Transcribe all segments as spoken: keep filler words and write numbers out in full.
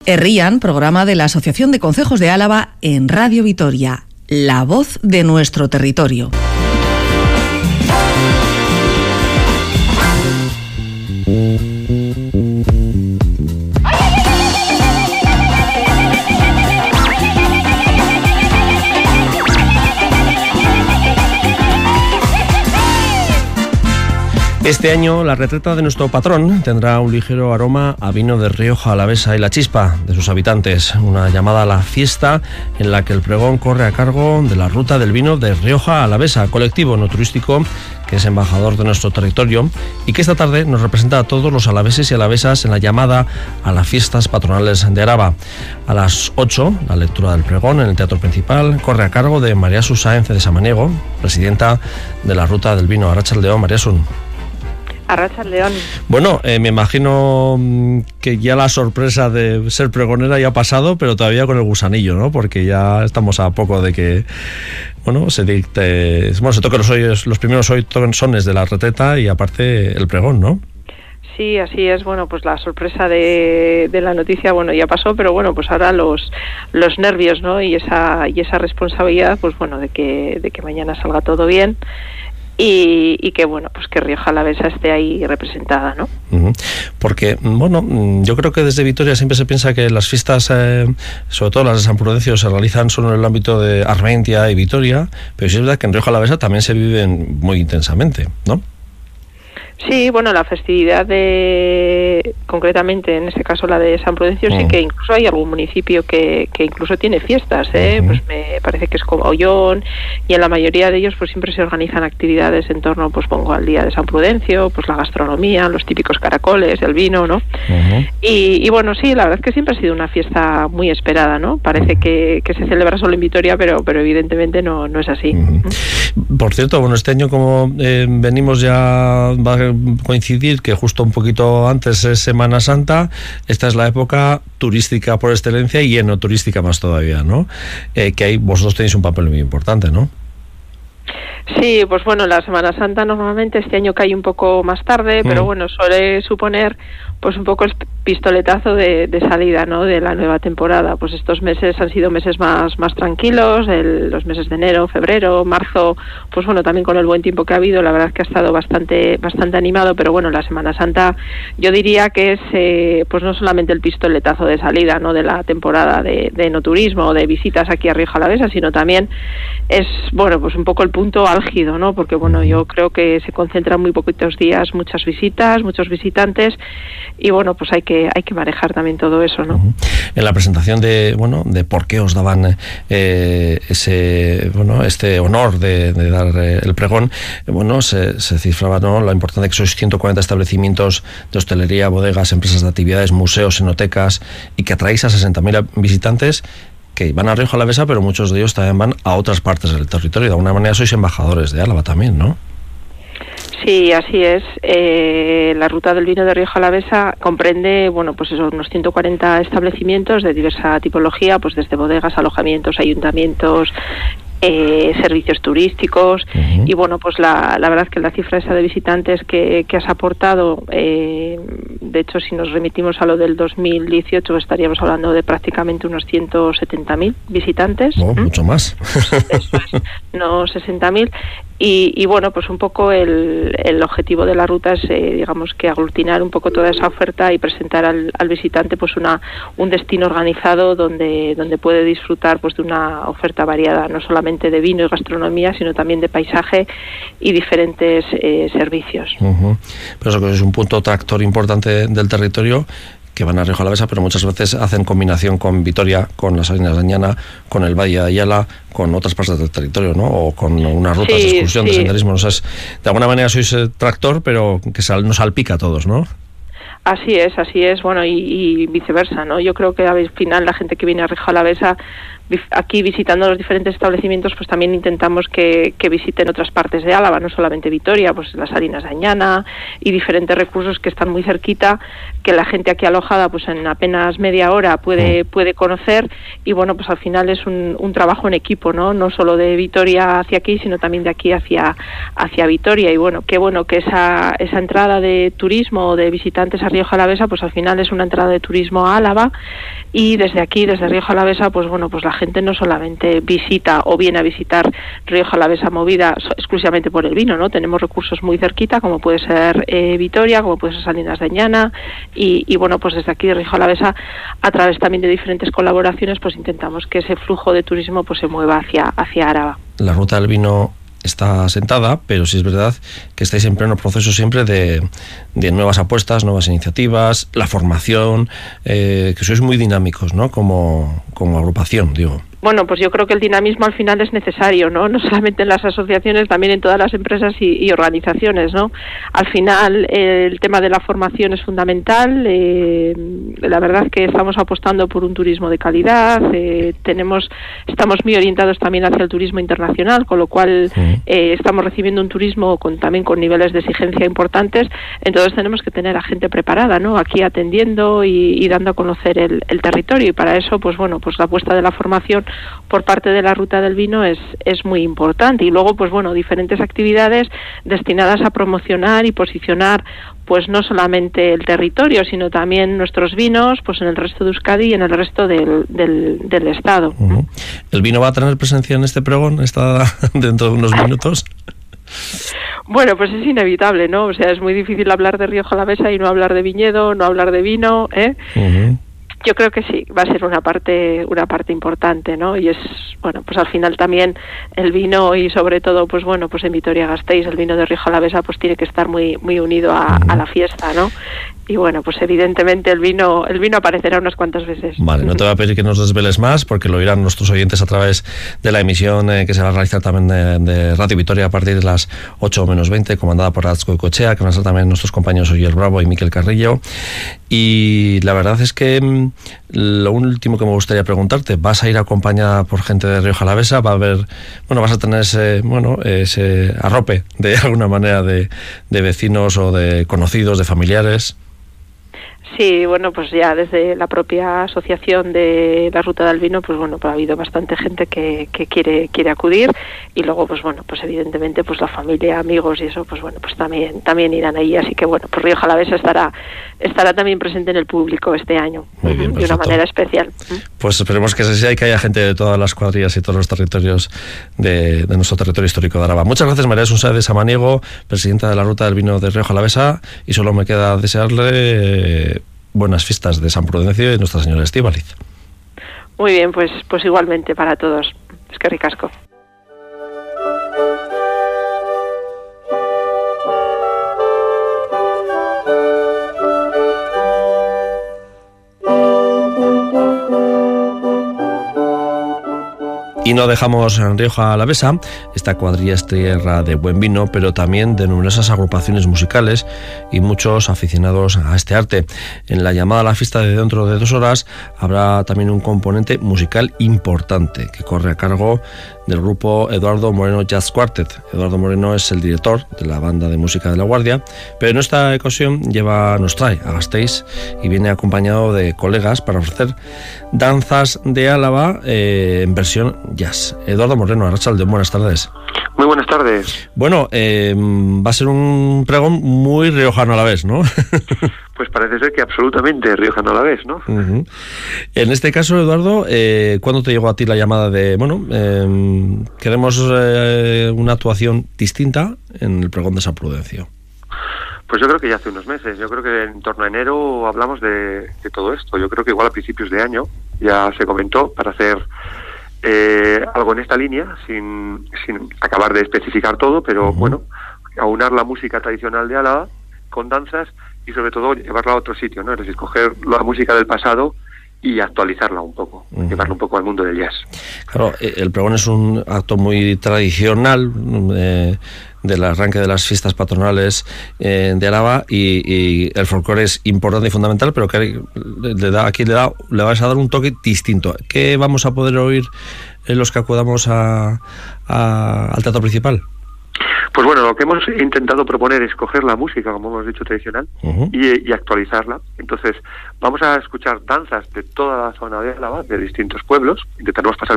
Herrían, programa de la Asociación de Concejos de Álava en Radio Vitoria, la voz de nuestro territorio. Este año la retreta de nuestro patrón tendrá un ligero aroma a vino de Rioja Alavesa y la chispa de sus habitantes, una llamada a la fiesta en la que el pregón corre a cargo de la Ruta del Vino de Rioja Alavesa, colectivo no turístico que es embajador de nuestro territorio y que esta tarde nos representa a todos los alaveses y alavesas en la llamada a las fiestas patronales de Araba. A las ocho, la lectura del pregón en el teatro principal corre a cargo de María Jesús Sáenz de Samaniego, presidenta de la Ruta del Vino. Arratsaldeon, María Jesús. Arratsaldeon. Bueno, eh, me imagino que ya la sorpresa de ser pregonera ya ha pasado, pero todavía con el gusanillo, ¿no? Porque ya estamos a poco de que, bueno, se dicte, bueno, se toquen los, hoyos, los primeros sones de la retreta y aparte el pregón, ¿no? Sí, así es. Bueno, pues la sorpresa de, de la noticia, bueno, ya pasó, pero bueno, pues ahora los los nervios, ¿no? Y esa y esa responsabilidad, pues bueno, de que de que mañana salga todo bien. Y, y que bueno, pues que Rioja Alavesa esté ahí representada, ¿no? Uh-huh. Porque, bueno, yo creo que desde Vitoria siempre se piensa que las fiestas, eh, sobre todo las de San Prudencio, se realizan solo en el ámbito de Armentia y Vitoria, pero sí es verdad que en Rioja Alavesa también se viven muy intensamente, ¿no? Sí, bueno, la festividad de, concretamente en este caso la de San Prudencio, uh-huh. sí que incluso hay algún municipio que, que incluso tiene fiestas, ¿eh? Uh-huh. Pues me parece que es como Ollón, y en la mayoría de ellos pues siempre se organizan actividades en torno, pues pongo al día de San Prudencio, pues la gastronomía, los típicos caracoles, el vino, ¿no? Uh-huh. Y, y bueno, sí, la verdad es que siempre ha sido una fiesta muy esperada, ¿no? Parece que, que se celebra solo en Vitoria, pero, pero evidentemente no, no es así. Uh-huh. Por cierto, bueno, este año como eh, venimos ya... Va coincidir que justo un poquito antes es Semana Santa, esta es la época turística por excelencia y enoturística más todavía, ¿no? Eh, que ahí vosotros tenéis un papel muy importante, ¿no? Sí, pues bueno, la Semana Santa normalmente este año cae un poco más tarde, mm. pero bueno, suele suponer pues un poco el pistoletazo de, de salida, ¿no? De la nueva temporada. Pues estos meses han sido meses más más tranquilos, el, los meses de enero, febrero, marzo, pues bueno, también con el buen tiempo que ha habido, la verdad es que ha estado bastante bastante animado, pero bueno, la Semana Santa yo diría que es eh, pues no solamente el pistoletazo de salida, ¿no? De la temporada de, de enoturismo o de visitas aquí a Rioja Alavesa, sino también es, bueno, pues un poco el punto álgido, ¿no? Porque bueno, yo creo que se concentran muy poquitos días, muchas visitas, muchos visitantes, y bueno, pues hay que hay que manejar también todo eso, ¿no? Uh-huh. En la presentación de, bueno, de por qué os daban eh, ese, bueno, este honor de, de dar eh, el pregón, eh, bueno, se, se cifraba, ¿no?, la importancia de que sois ciento cuarenta establecimientos de hostelería, bodegas, empresas de actividades, museos, enotecas, y que atraéis a sesenta mil visitantes que van a Rioja Alavesa, pero muchos de ellos también van a otras partes del territorio. De alguna manera sois embajadores de Álava también, ¿no? Sí, así es. Eh, la Ruta del Vino de Rioja Alavesa comprende, bueno, pues eso, unos ciento cuarenta establecimientos de diversa tipología, pues desde bodegas, alojamientos, ayuntamientos, Eh, servicios turísticos, uh-huh. y bueno, pues la, la verdad es que la cifra esa de visitantes que, que has aportado, eh, de hecho si nos remitimos a lo del dos mil dieciocho estaríamos hablando de prácticamente unos ciento setenta mil visitantes. Oh, ¿Mm? Mucho más. Eso es, no sesenta mil. Y, y bueno, pues un poco el, el objetivo de la ruta es, eh, digamos, que aglutinar un poco toda esa oferta y presentar al, al visitante pues una un destino organizado donde donde puede disfrutar pues de una oferta variada, no solamente de vino y gastronomía, sino también de paisaje y diferentes eh, servicios. Uh-huh. Pero eso que es un punto tractor importante del territorio, que van a Rioja Alavesa, pero muchas veces hacen combinación con Vitoria, con las Salinas de Añana, con el Valle de Ayala, con otras partes del territorio, ¿no? O con unas rutas sí, de excursión, sí. de senderismo. O sea, es, de alguna manera sois eh, tractor, pero que sal, nos salpica a todos, ¿no? Así es, así es, bueno, y, y viceversa, ¿no? Yo creo que al final la gente que viene a Rioja Alavesa, aquí visitando los diferentes establecimientos, pues también intentamos que, que visiten otras partes de Álava, no solamente Vitoria, pues las Salinas de Añana y diferentes recursos que están muy cerquita, que la gente aquí alojada pues en apenas media hora puede puede conocer, y bueno, pues al final es un, un trabajo en equipo, ¿no? No solo de Vitoria hacia aquí, sino también de aquí hacia hacia Vitoria, y bueno, qué bueno que esa esa entrada de turismo o de visitantes a Rioja Alavesa, pues al final es una entrada de turismo a Álava, y desde aquí, desde Rioja Alavesa, pues bueno, pues la gente no solamente visita o viene a visitar Rioja Alavesa movida exclusivamente por el vino, ¿no? Tenemos recursos muy cerquita, como puede ser eh, Vitoria, como puede ser Salinas de Añana, y, y bueno, pues desde aquí de Rioja Alavesa, a través también de diferentes colaboraciones, pues intentamos que ese flujo de turismo pues se mueva hacia, hacia Áraba. La ruta del vino está asentada, pero sí es verdad que estáis en pleno proceso siempre de, de nuevas apuestas, nuevas iniciativas, la formación, eh, que sois muy dinámicos, ¿no? Como, como agrupación, digo. Bueno, pues yo creo que el dinamismo al final es necesario, ¿no? No solamente en las asociaciones, también en todas las empresas y, y organizaciones, ¿no? Al final eh, el tema de la formación es fundamental. Eh, la verdad que estamos apostando por un turismo de calidad. Eh, tenemos, estamos muy orientados también hacia el turismo internacional, con lo cual eh, estamos recibiendo un turismo con también con niveles de exigencia importantes. Entonces tenemos que tener a gente preparada, ¿no? Aquí atendiendo y, y dando a conocer el, el territorio. Y para eso, pues bueno, pues la apuesta de la formación por parte de la ruta del vino es, es muy importante, y luego pues bueno, diferentes actividades destinadas a promocionar y posicionar pues no solamente el territorio, sino también nuestros vinos pues en el resto de Euskadi y en el resto del, del, del estado. Uh-huh. ¿El vino va a tener presencia en este pregón? ¿Está dentro de unos minutos? Bueno, pues es inevitable, ¿no? O sea, es muy difícil hablar de Rioja Alavesa y no hablar de viñedo, no hablar de vino, ¿eh? Uh-huh. Yo creo que sí, va a ser una parte una parte importante, ¿no? Y es, bueno, pues al final también el vino, y sobre todo, pues bueno, pues en Vitoria-Gasteiz el vino de Rioja Alavesa pues tiene que estar muy muy unido a, a la fiesta, ¿no? Y bueno, pues evidentemente el vino el vino aparecerá unas cuantas veces. Vale, no te voy a pedir que nos desveles más, porque lo oirán nuestros oyentes a través de la emisión eh, que se va a realizar también de, de Radio Vitoria a partir de las ocho menos veinte, comandada por Atzko y Cochea, que van a ser también nuestros compañeros Oyer Bravo y Miquel Carrillo. Y la verdad es que mmm, lo último que me gustaría preguntarte, ¿vas a ir acompañada por gente de Rioja Alavesa? ¿Va a haber, bueno, vas a tener ese, bueno, ese arrope de alguna manera de, de vecinos o de conocidos, de familiares? Sí, bueno, pues ya desde la propia asociación de la Ruta del Vino, pues bueno, pues ha habido bastante gente que, que quiere quiere acudir, y luego pues bueno, pues evidentemente pues la familia, amigos y eso, pues bueno, pues también también irán ahí, así que bueno, pues Rioja Alavesa estará estará también presente en el público este año. Muy bien, de una manera especial. Pues esperemos que sea y que haya gente de todas las cuadrillas y todos los territorios de, de nuestro territorio histórico de Araba. Muchas gracias, María Asunción de Samaniego, presidenta de la Ruta del Vino de Rioja Alavesa, y solo me queda desearle eh, buenas fiestas de San Prudencio y Nuestra Señora Estíbaliz. Muy bien, pues pues igualmente para todos. Es que ricasco. Y no dejamos en Rioja Alavesa. Esta cuadrilla es tierra de buen vino, pero también de numerosas agrupaciones musicales y muchos aficionados a este arte. En la llamada a la fiesta de dentro de dos horas habrá también un componente musical importante que corre a cargo del grupo Eduardo Moreno Jazz Quartet. Eduardo Moreno es el director de la banda de música de La Guardia, pero en esta ocasión lleva, nos trae a Gasteiz y viene acompañado de colegas para ofrecer danzas de Álava eh, en versión jazz. Eduardo Moreno, Arratsaldeon, buenas tardes. Muy buenas tardes. Bueno, eh, va a ser un pregón muy riojano a la vez, ¿no? Pues parece ser que absolutamente riojano a la vez, ¿no? Uh-huh. En este caso, Eduardo, eh, ¿cuándo te llegó a ti la llamada de, bueno, eh, queremos eh, una actuación distinta en el pregón de San Prudencio? Pues yo creo que ya hace unos meses, yo creo que en torno a enero hablamos de, de todo esto. Yo creo que igual a principios de año ya se comentó para hacer eh, algo en esta línea, sin, sin acabar de especificar todo, pero uh-huh. bueno, aunar la música tradicional de Álava con danzas y sobre todo llevarla a otro sitio, ¿no? Es decir, coger la música del pasado y actualizarla un poco, uh-huh. llevarla un poco al mundo del jazz. Claro, el pregón es un acto muy tradicional eh, del arranque de las fiestas patronales eh, de Álava, y, y el folclore es importante y fundamental, pero que le da, aquí le, da, le vas a dar un toque distinto. ¿Qué vamos a poder oír en los que acudamos a, a, al teatro principal? Pues bueno, lo que hemos intentado proponer es coger la música, como hemos dicho, tradicional, uh-huh. y, y actualizarla. Entonces, vamos a escuchar danzas de toda la zona de Álava, de distintos pueblos. Intentaremos pasar por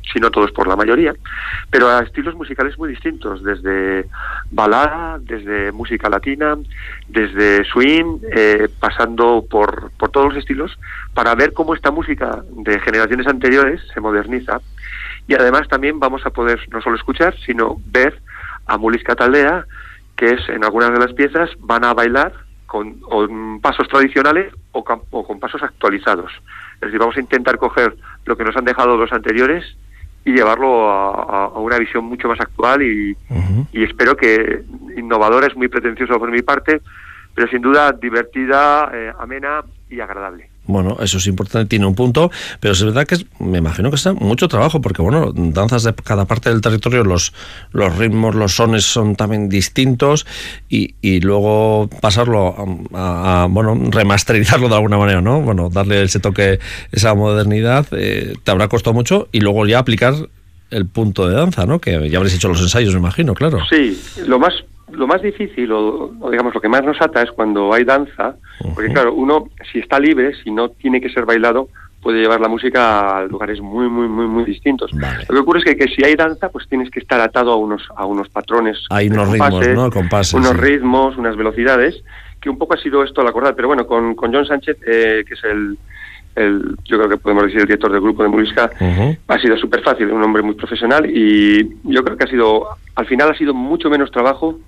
si no todos por la mayoría, pero a estilos musicales muy distintos, desde balada, desde música latina, desde swing, eh, pasando por, por todos los estilos, para ver cómo esta música de generaciones anteriores se moderniza. Y además también vamos a poder no solo escuchar, sino ver a Mulisca Taldea, que es en algunas de las piezas van a bailar con, con pasos tradicionales o, o con pasos actualizados. Es decir, vamos a intentar coger lo que nos han dejado los anteriores y llevarlo a, a una visión mucho más actual y, uh-huh. y espero que innovadora, es muy pretencioso por mi parte, pero sin duda divertida, eh, amena y agradable. Bueno, eso es importante, tiene un punto, pero es verdad que es, me imagino que está mucho trabajo, porque bueno, danzas de cada parte del territorio, los, los ritmos, los sones son también distintos, y, y luego pasarlo a, a, a, bueno, remasterizarlo de alguna manera, ¿no? Bueno, darle ese toque, esa modernidad, eh, te habrá costado mucho, y luego ya aplicar el punto de danza, ¿no? Que ya habréis hecho los ensayos, me imagino, claro. Sí, lo más Lo más difícil, o, o digamos lo que más nos ata, es cuando hay danza, uh-huh. porque claro, uno si está libre, si no tiene que ser bailado, puede llevar la música a lugares muy, muy, muy, muy distintos. Vale. Lo que ocurre es que, que si hay danza, pues tienes que estar atado a unos a unos patrones. Hay unos compases, ritmos, ¿no? Compases, unos sí. ritmos, unas velocidades, que un poco ha sido esto al acordar, pero bueno, con, con John Sánchez, eh, que es el, el, yo creo que podemos decir el director del grupo de Mulisca, uh-huh. ha sido súper fácil, un hombre muy profesional, y yo creo que ha sido, al final ha sido mucho menos trabajo,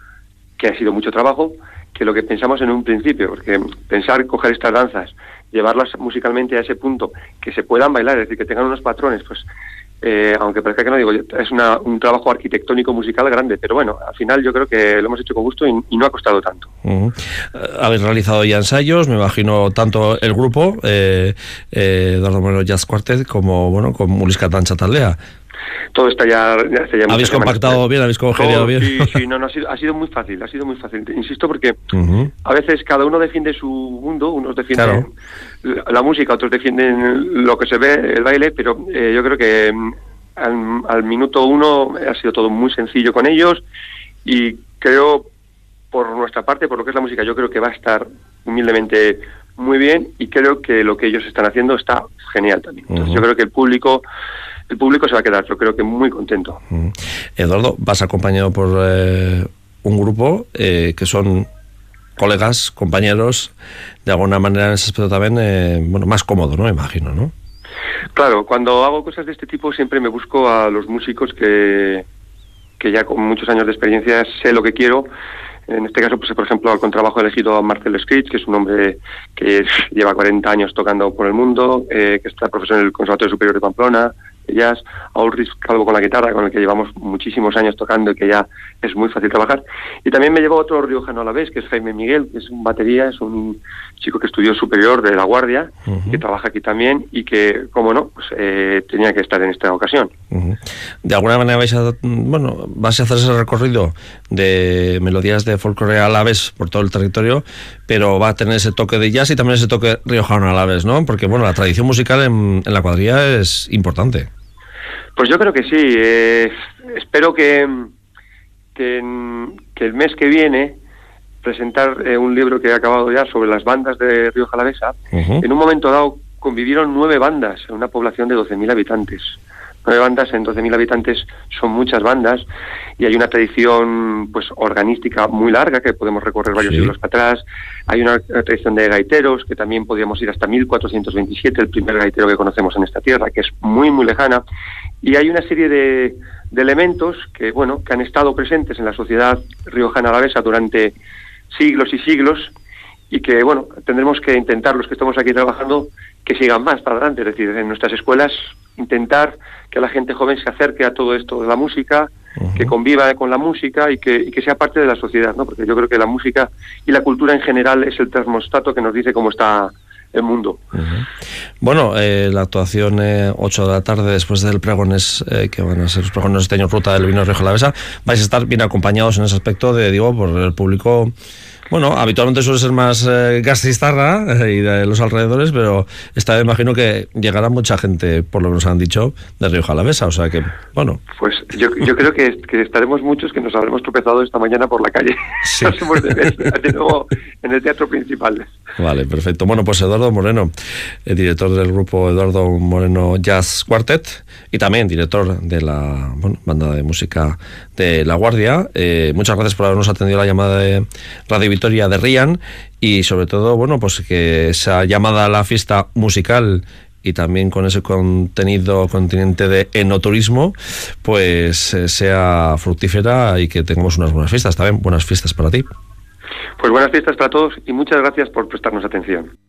que ha sido mucho trabajo, que lo que pensamos en un principio, porque pensar coger estas danzas, llevarlas musicalmente a ese punto, que se puedan bailar, es decir, que tengan unos patrones, pues, eh, aunque parezca que no, digo, es una, un trabajo arquitectónico musical grande, pero bueno, al final yo creo que lo hemos hecho con gusto y, y no ha costado tanto. Uh-huh. Habéis realizado ya ensayos, me imagino, tanto el grupo, eh, eh, Eduardo Moreno Jazz Quartet, como, bueno, con Mulisca Taldea. Todo está ya... ya, está ya ¿Habéis compactado semanas. bien? ¿Habéis congeniado bien? Sí, sí, no, no, ha sido, ha sido muy fácil, ha sido muy fácil. Insisto, porque uh-huh. a veces cada uno defiende su mundo, unos defienden claro. la, la música, otros defienden lo que se ve, el baile, pero eh, yo creo que al, al minuto uno ha sido todo muy sencillo con ellos, y creo, por nuestra parte, por lo que es la música, yo creo que va a estar humildemente muy bien, y creo que lo que ellos están haciendo está genial también. Entonces uh-huh. yo creo que el público... El público se va a quedar, yo creo que muy contento. Mm. Eduardo, vas acompañado por eh, un grupo eh, que son colegas, compañeros, de alguna manera en ese aspecto también, eh, bueno, más cómodo, ¿no? Imagino, ¿no? Claro, cuando hago cosas de este tipo siempre me busco a los músicos que, que ya con muchos años de experiencia sé lo que quiero. En este caso, pues por ejemplo, al contrabajo he elegido a Marcel Scritch, que es un hombre que lleva cuarenta años tocando por el mundo, eh, que está profesor en el Conservatorio Superior de Pamplona, jazz, a Ulrich Calvo con la guitarra, con el que llevamos muchísimos años tocando y que ya es muy fácil trabajar. Y también me llevó otro riojano a la vez, que es Jaime Miguel, que es un batería, es un chico que estudió superior de La Guardia, uh-huh. que trabaja aquí también y que, como no, pues eh, tenía que estar en esta ocasión. Uh-huh. De alguna manera vais a, bueno, vas a hacer ese recorrido de melodías de folclore alaves por todo el territorio, pero va a tener ese toque de jazz y también ese toque riojano alaves, ¿no? Porque, bueno, la tradición musical en, en la cuadrilla es importante. Pues yo creo que sí. Eh, espero que, que, que el mes que viene presentar eh, un libro que he acabado ya sobre las bandas de Rioja Alavesa. Uh-huh. En un momento dado convivieron nueve bandas en una población de doce mil habitantes. Nueve bandas en doce mil habitantes son muchas bandas, y hay una tradición pues organística muy larga que podemos recorrer varios sí. siglos para atrás. Hay una, una tradición de gaiteros que también podríamos ir hasta mil cuatrocientos veintisiete, el primer gaitero que conocemos en esta tierra, que es muy muy lejana. Y hay una serie de, de elementos que bueno que han estado presentes en la sociedad riojana alavesa durante siglos y siglos, y que bueno tendremos que intentar, los que estamos aquí trabajando, que sigan más para adelante. Es decir, en nuestras escuelas intentar que la gente joven se acerque a todo esto de la música, uh-huh. que conviva con la música y que, y que sea parte de la sociedad, ¿no? Porque yo creo que la música y la cultura en general es el termostato que nos dice cómo está el mundo. Uh-huh. Bueno, eh, la actuación eh, ocho de la tarde después del pregones, eh, que van a ser los pregones este año Ruta del Vino Rioja Alavesa, vais a estar bien acompañados en ese aspecto de, digo, por el público Bueno, habitualmente suele ser más eh, Gastistarra eh, y de los alrededores, pero esta vez imagino que llegará mucha gente, por lo que nos han dicho, de Rioja Alavesa, o sea que, bueno. Pues yo, yo creo que, que estaremos muchos que nos habremos tropezado esta mañana por la calle. Sí. Nos hemos de ver de nuevo en el teatro principal. Vale, perfecto. Bueno, pues Eduardo Moreno, el director del grupo Eduardo Moreno Jazz Quartet y también director de la bueno, banda de música de La Guardia. Eh, muchas gracias por habernos atendido la llamada de Radio Vitoria de Rian y sobre todo, bueno, pues que esa llamada a la fiesta musical y también con ese contenido continente de enoturismo, pues eh, sea fructífera y que tengamos unas buenas fiestas. También buenas fiestas para ti. Pues buenas fiestas para todos y muchas gracias por prestarnos atención.